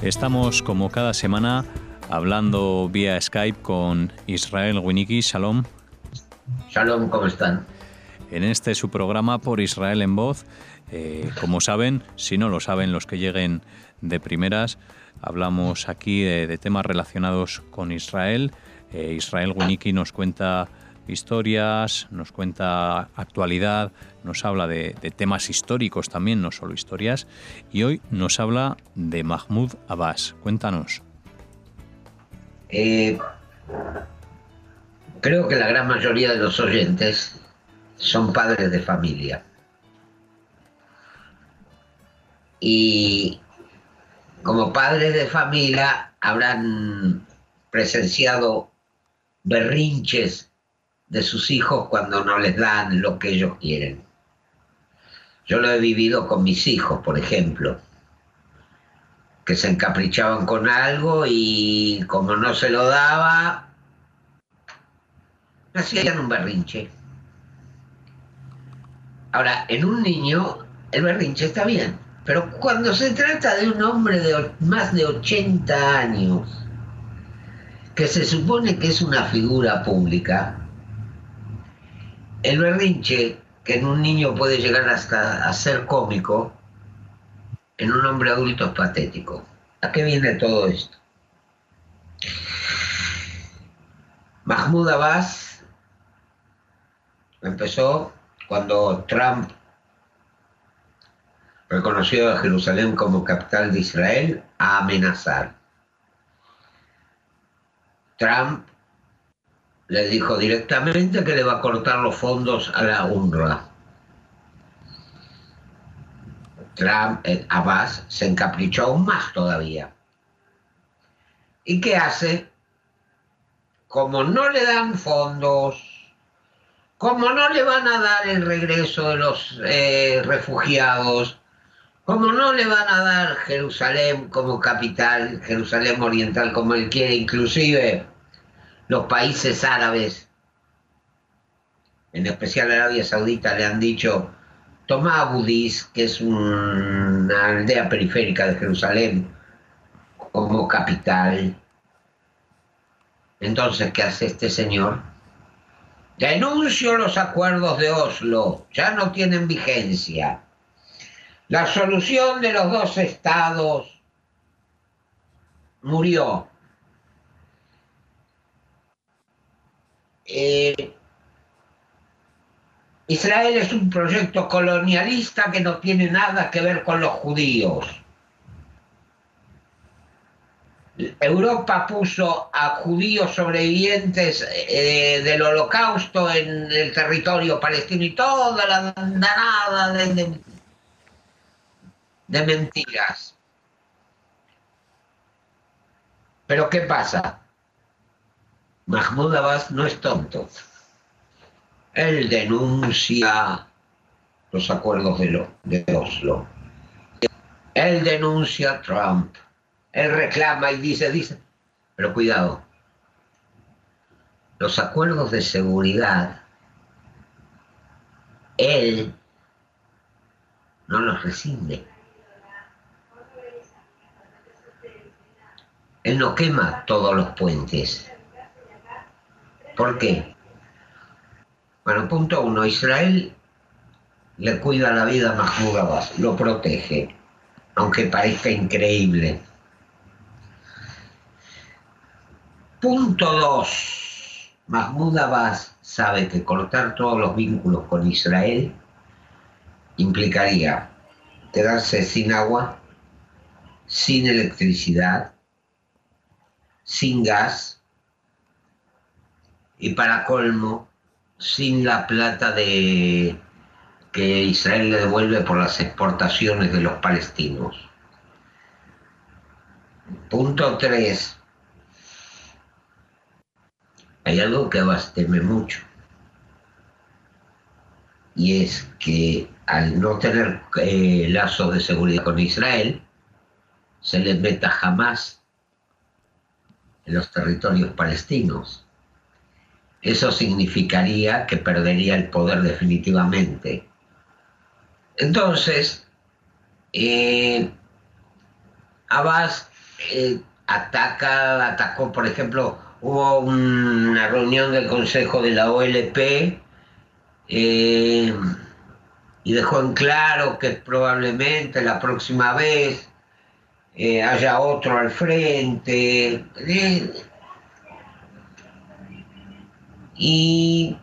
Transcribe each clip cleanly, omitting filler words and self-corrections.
Estamos como cada semana hablando vía Skype con Israel Winnicki. Shalom. Shalom, ¿cómo están? En este su programa Por Israel en Voz. Como saben, si no lo saben los que lleguen de primeras, hablamos aquí de temas relacionados con Israel. Israel Winnicki nos cuenta historias, nos cuenta actualidad, nos habla de temas históricos también, no solo historias, y hoy nos habla de Mahmoud Abbas. Cuéntanos. Creo que la gran mayoría de los oyentes son padres de familia. Y como padres de familia habrán presenciado berrinches de sus hijos cuando no les dan lo que ellos quieren. Yo lo he vivido con mis hijos, por ejemplo, que se encaprichaban con algo y como no se lo daba, hacían un berrinche. Ahora, en un niño el berrinche está bien, pero cuando se trata de un hombre de más de 80 años, que se supone que es una figura pública, el berrinche, que en un niño puede llegar hasta a ser cómico, en un hombre adulto es patético. ¿A qué viene todo esto? Mahmoud Abbas empezó cuando Trump reconoció a Jerusalén como capital de Israel a amenazar. Trump le dijo directamente que le va a cortar los fondos a la UNRWA. Abbas se encaprichó aún más todavía. ¿Y qué hace? Como no le dan fondos, como no le van a dar el regreso de los refugiados, como no le van a dar Jerusalén como capital, Jerusalén oriental como él quiere, inclusive los países árabes, en especial Arabia Saudita, le han dicho: toma Abu Dis, que es una aldea periférica de Jerusalén, como capital. Entonces, ¿qué hace este señor? Denuncio los acuerdos de Oslo, ya no tienen vigencia. La solución de los dos estados murió. Israel es un proyecto colonialista que no tiene nada que ver con los judíos. Europa puso a judíos sobrevivientes del Holocausto en el territorio palestino y toda la andanada de mentiras. Pero ¿qué pasa? Mahmoud Abbas no es tonto. Él denuncia los acuerdos de Oslo. Él denuncia a Trump. Él reclama y dice, pero cuidado, los acuerdos de seguridad, él no los rescinde. Él no quema todos los puentes. ¿Por qué? Bueno, punto uno, Israel le cuida la vida a Mahmoud Abbas, lo protege, aunque parezca increíble. Punto 2. Mahmoud Abbas sabe que cortar todos los vínculos con Israel implicaría quedarse sin agua, sin electricidad, sin gas y, para colmo, sin la plata que Israel le devuelve por las exportaciones de los palestinos. Punto 3. Hay algo que Abbas teme mucho, y es que al no tener lazos de seguridad con Israel, se les meta jamás en los territorios palestinos. Eso significaría que perdería el poder definitivamente. Entonces, Abbas atacó, por ejemplo, hubo una reunión del Consejo de la OLP y dejó en claro que probablemente la próxima vez haya otro al frente. Y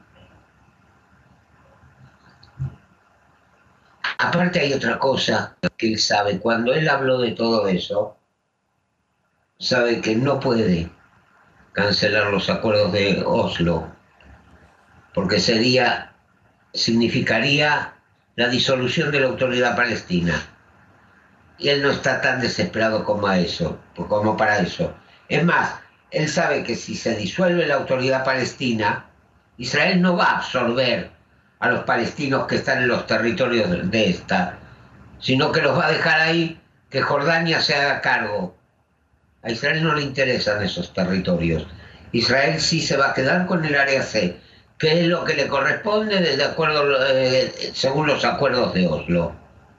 aparte hay otra cosa que él sabe, cuando él habló de todo eso, sabe que no puede cancelar los acuerdos de Oslo, porque significaría la disolución de la autoridad palestina. Y él no está tan desesperado como para eso. Es más, él sabe que si se disuelve la autoridad palestina, Israel no va a absorber a los palestinos que están en los territorios de esta, sino que los va a dejar ahí, que Jordania se haga cargo. A Israel no le interesan esos territorios. Israel sí se va a quedar con el área C, que es lo que le corresponde según los acuerdos de Oslo.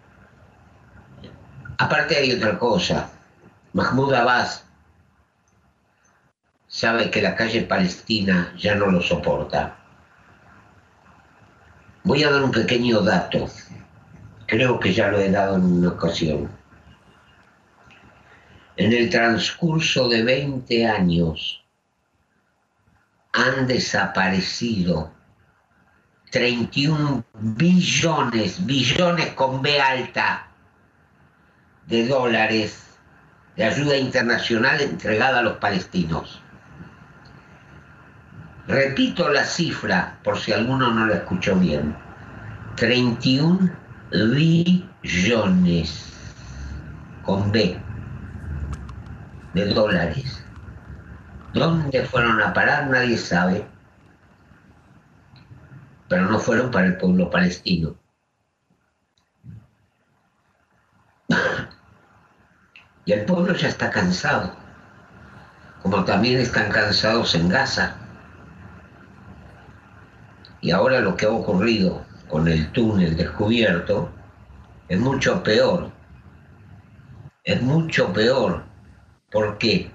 Aparte hay otra cosa. Mahmoud Abbas sabe que la calle palestina ya no lo soporta. Voy a dar un pequeño dato. Creo que ya lo he dado en una ocasión. En el transcurso de 20 años han desaparecido 31 billones con B alta, de dólares de ayuda internacional entregada a los palestinos. Repito la cifra, por si alguno no la escuchó bien. 31 billones con B de dólares. ¿Dónde fueron a parar? Nadie sabe. Pero no fueron para el pueblo palestino. Y el pueblo ya está cansado, como también están cansados en Gaza. Y ahora lo que ha ocurrido con el túnel descubierto es mucho peor. Es mucho peor. ¿Por qué?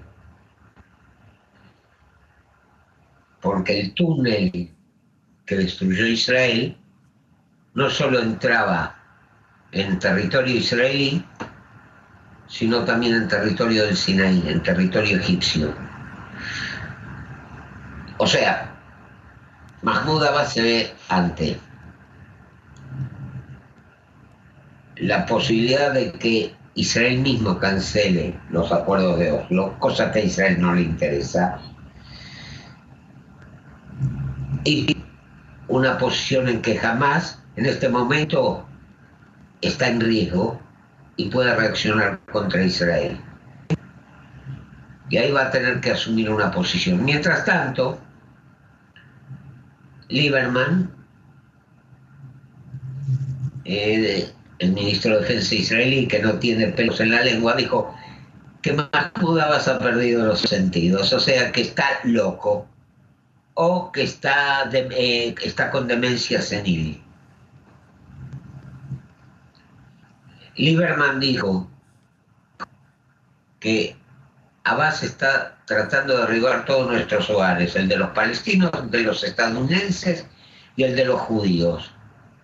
Porque el túnel que destruyó Israel no solo entraba en territorio israelí, sino también en territorio del Sinaí, en territorio egipcio. O sea, Mahmoud Abbas se ve ante la posibilidad de que Israel mismo cancele los acuerdos de Oslo, cosa que a Israel no le interesa, y una posición en que Hamás en este momento está en riesgo y puede reaccionar contra Israel. Y ahí va a tener que asumir una posición. Mientras tanto, Lieberman, el ministro de Defensa israelí, que no tiene pelos en la lengua, dijo que Mahmoud Abbas ha perdido los sentidos, o sea que está loco o que está con demencia senil. Lieberman dijo que Abbas está tratando de derribar todos nuestros hogares, el de los palestinos, el de los estadounidenses y el de los judíos.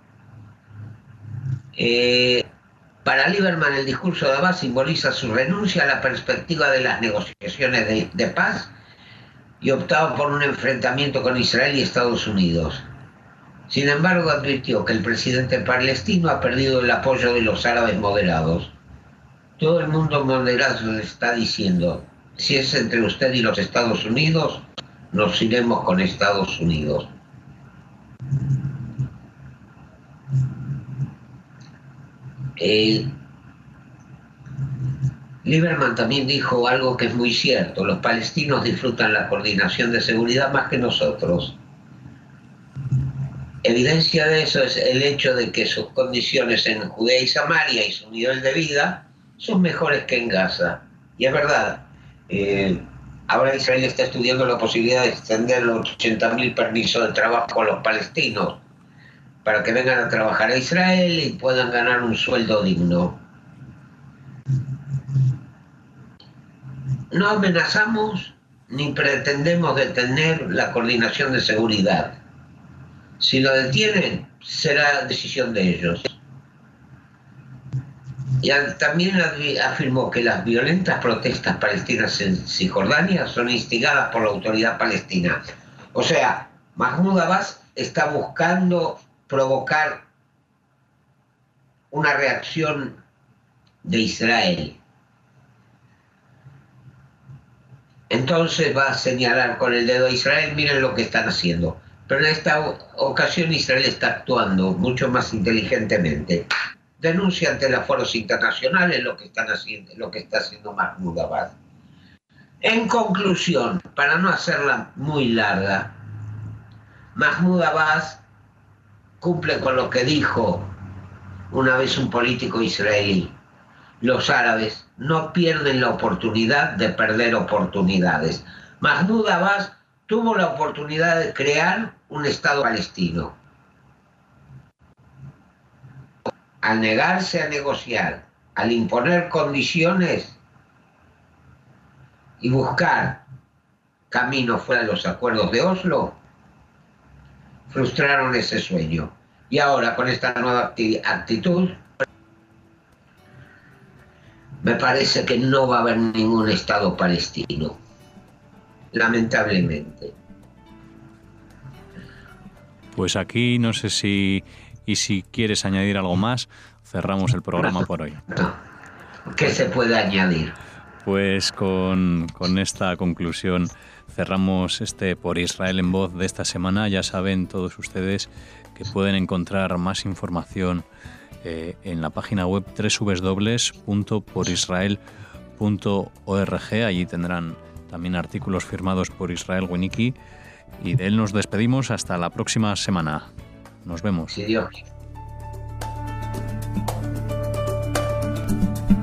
Para Lieberman, el discurso de Abbas simboliza su renuncia a la perspectiva de las negociaciones de paz y optaba por un enfrentamiento con Israel y Estados Unidos. Sin embargo, advirtió que el presidente palestino ha perdido el apoyo de los árabes moderados. Todo el mundo moderado le está diciendo, si es entre usted y los Estados Unidos, nos iremos con Estados Unidos. Lieberman también dijo algo que es muy cierto, los palestinos disfrutan la coordinación de seguridad más que nosotros. Evidencia de eso es el hecho de que sus condiciones en Judea y Samaria y su nivel de vida son mejores que en Gaza. Y es verdad, ahora Israel está estudiando la posibilidad de extender los 80.000 permisos de trabajo a los palestinos para que vengan a trabajar a Israel y puedan ganar un sueldo digno. no amenazamos ni pretendemos detener la coordinación de seguridad. Si lo detienen, será decisión de ellos. Y también afirmó que las violentas protestas palestinas en Cisjordania son instigadas por la autoridad palestina. O sea, Mahmoud Abbas está buscando provocar una reacción de Israel. Entonces va a señalar con el dedo a Israel, miren lo que están haciendo. Pero en esta ocasión Israel está actuando mucho más inteligentemente. Denuncia ante los foros internacionales lo que está haciendo Mahmoud Abbas. En conclusión, para no hacerla muy larga, Mahmoud Abbas cumple con lo que dijo una vez un político israelí: los árabes no pierden la oportunidad de perder oportunidades. Mahmoud Abbas tuvo la oportunidad de crear un Estado palestino. Al negarse a negociar, al imponer condiciones y buscar caminos fuera de los acuerdos de Oslo, frustraron ese sueño. Y ahora, con esta nueva actitud, me parece que no va a haber ningún Estado palestino, lamentablemente. Pues aquí no sé si quieres añadir algo más, cerramos el programa por hoy. ¿Qué se puede añadir? Pues con esta conclusión cerramos este Por Israel en Voz de esta semana. Ya saben todos ustedes que pueden encontrar más información en la página web www.porisrael.org. Allí tendrán también artículos firmados por Israel Winnicki. Y de él nos despedimos hasta la próxima semana. Nos vemos. Sí, Dios.